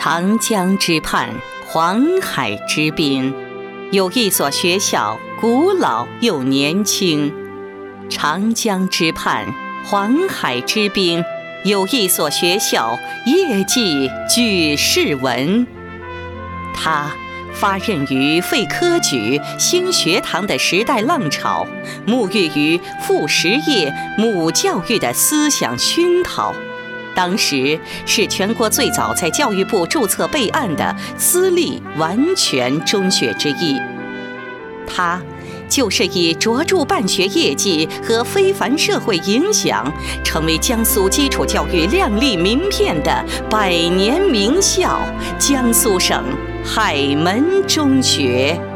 长江之畔，黄海之滨，有一所学校，古老又年轻。长江之畔，黄海之滨，有一所学校，业绩举世闻。它发轫于废科举、兴学堂的时代浪潮，沐浴于父实业、母教育的思想熏陶。当时是全国最早在教育部注册备案的私立完全中学之一。它就是以卓著办学业绩和非凡社会影响，成为江苏基础教育亮丽名片的百年名校——江苏省海门中学。